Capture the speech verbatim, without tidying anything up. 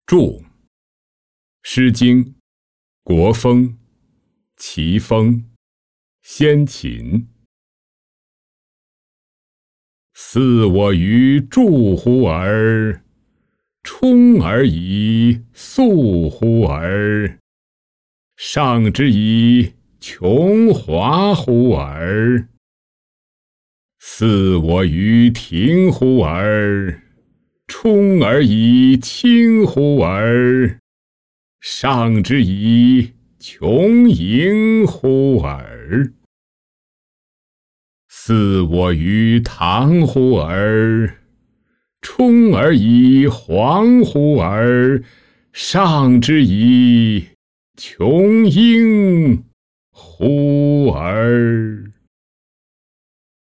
注：诗经国风齐风先秦。似我于助乎尔，充而以素乎尔，上之以穷华乎尔。似我于庭乎尔，充而以清乎尔，上之以穷盈乎尔。似我于堂乎尔，充而以黄乎尔，上之以穷英乎尔。